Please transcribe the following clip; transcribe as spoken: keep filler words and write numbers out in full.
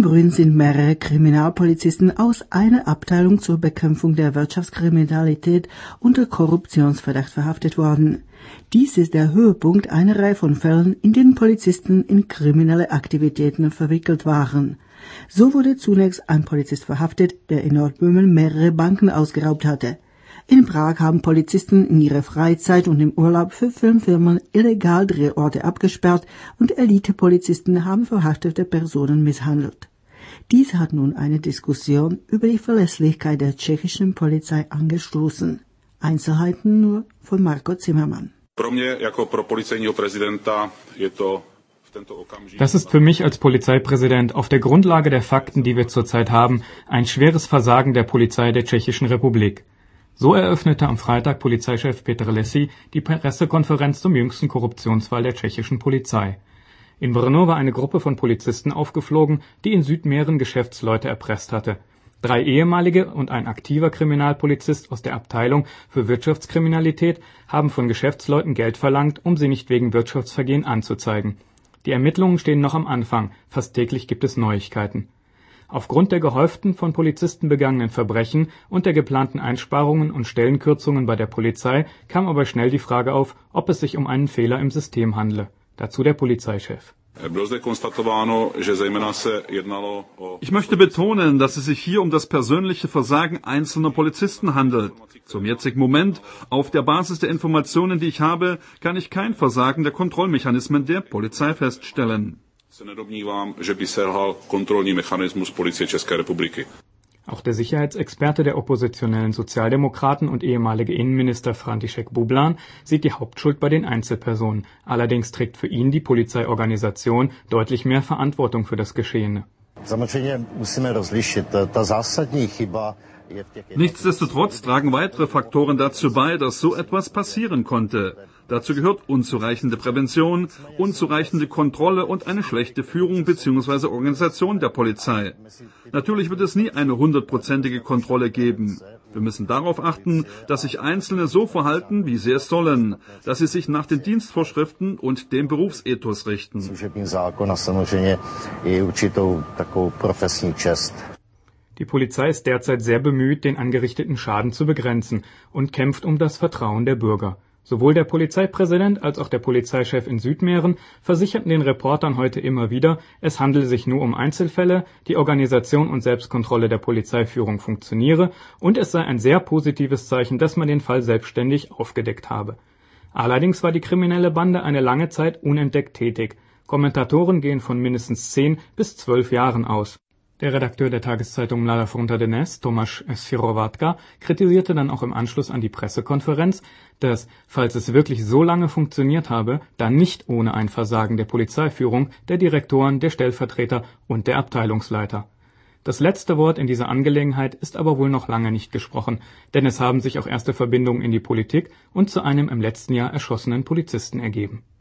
Brünn sind mehrere Kriminalpolizisten aus einer Abteilung zur Bekämpfung der Wirtschaftskriminalität unter Korruptionsverdacht verhaftet worden. Dies ist der Höhepunkt einer Reihe von Fällen, in denen Polizisten in kriminelle Aktivitäten verwickelt waren. So wurde zunächst ein Polizist verhaftet, der in Nordböhmen mehrere Banken ausgeraubt hatte. In Prag haben Polizisten in ihrer Freizeit und im Urlaub für Filmfirmen illegal Drehorte abgesperrt und Elitepolizisten haben verhaftete Personen misshandelt. Dies hat nun eine Diskussion über die Verlässlichkeit der tschechischen Polizei angestoßen. Einzelheiten nur von Marco Zimmermann. Das ist für mich als Polizeipräsident auf der Grundlage der Fakten, die wir zurzeit haben, ein schweres Versagen der Polizei der Tschechischen Republik. So eröffnete am Freitag Polizeichef Petr Lesy die Pressekonferenz zum jüngsten Korruptionsfall der tschechischen Polizei. In Brno war eine Gruppe von Polizisten aufgeflogen, die in Südmähren Geschäftsleute erpresst hatte. Drei ehemalige und ein aktiver Kriminalpolizist aus der Abteilung für Wirtschaftskriminalität haben von Geschäftsleuten Geld verlangt, um sie nicht wegen Wirtschaftsvergehen anzuzeigen. Die Ermittlungen stehen noch am Anfang, fast täglich gibt es Neuigkeiten. Aufgrund der gehäuften von Polizisten begangenen Verbrechen und der geplanten Einsparungen und Stellenkürzungen bei der Polizei kam aber schnell die Frage auf, ob es sich um einen Fehler im System handle. Dazu der Polizeichef. Ich möchte betonen, dass es sich hier um das persönliche Versagen einzelner Polizisten handelt. Zum jetzigen Moment, auf der Basis der Informationen, die ich habe, kann ich kein Versagen der Kontrollmechanismen der Polizei feststellen. Auch der Sicherheitsexperte der oppositionellen Sozialdemokraten und ehemalige Innenminister František Bublan sieht die Hauptschuld bei den Einzelpersonen. Allerdings trägt für ihn die Polizeiorganisation deutlich mehr Verantwortung für das Geschehene. Nichtsdestotrotz tragen weitere Faktoren dazu bei, dass so etwas passieren konnte. Dazu gehört unzureichende Prävention, unzureichende Kontrolle und eine schlechte Führung bzw. Organisation der Polizei. Natürlich wird es nie eine hundertprozentige Kontrolle geben. Wir müssen darauf achten, dass sich Einzelne so verhalten, wie sie es sollen, dass sie sich nach den Dienstvorschriften und dem Berufsethos richten. Die Polizei ist derzeit sehr bemüht, den angerichteten Schaden zu begrenzen und kämpft um das Vertrauen der Bürger. Sowohl der Polizeipräsident als auch der Polizeichef in Südmähren versicherten den Reportern heute immer wieder, es handele sich nur um Einzelfälle, die Organisation und Selbstkontrolle der Polizeiführung funktioniere und es sei ein sehr positives Zeichen, dass man den Fall selbstständig aufgedeckt habe. Allerdings war die kriminelle Bande eine lange Zeit unentdeckt tätig. Kommentatoren gehen von mindestens zehn bis zwölf Jahren aus. Der Redakteur der Tageszeitung Mladá Fronta Dnes, Tomáš Sfirovatka, kritisierte dann auch im Anschluss an die Pressekonferenz, dass, falls es wirklich so lange funktioniert habe, dann nicht ohne ein Versagen der Polizeiführung, der Direktoren, der Stellvertreter und der Abteilungsleiter. Das letzte Wort in dieser Angelegenheit ist aber wohl noch lange nicht gesprochen, denn es haben sich auch erste Verbindungen in die Politik und zu einem im letzten Jahr erschossenen Polizisten ergeben.